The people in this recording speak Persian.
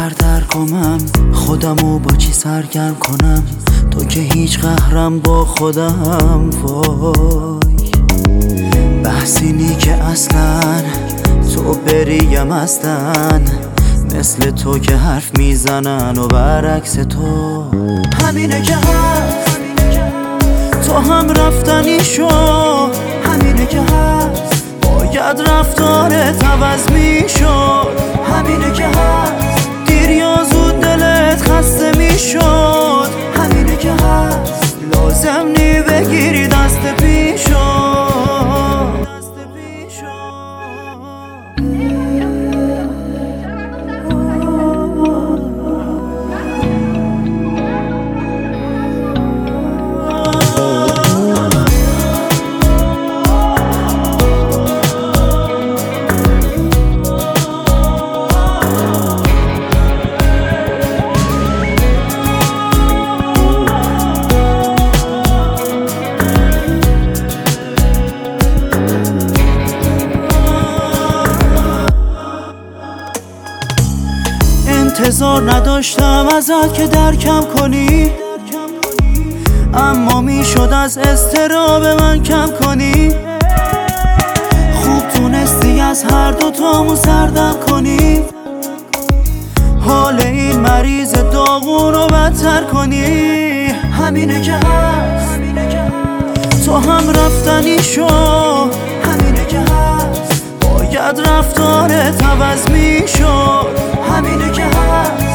در گمم، خودمو با چی سرگرم کنم؟ تو که هیچ قهرم با خودم. وای بحثینی که اصلا تو بریم هستن، مثل تو که حرف میزنن و برعکس تو. همینه که هست، تو هم رفتنی شو. همینه که هست، باید رفتارت عوض میشد. همینه که هست، دیر یا زود دلت خسته میشد. همینه که هست، لازم نی بگیری دست پیشو. انتظار نداشتم ازت که درکم کنی، اما میشد از اضطراب من کم کنی. خوب تونستی از هر دوتامو سردم کنی، حال این مریض داغون رو بدتر کنی. همینه که هست، تو هم رفتنی شو. همینه که هست، باید رفتارت عوض میشد. همینه که هست،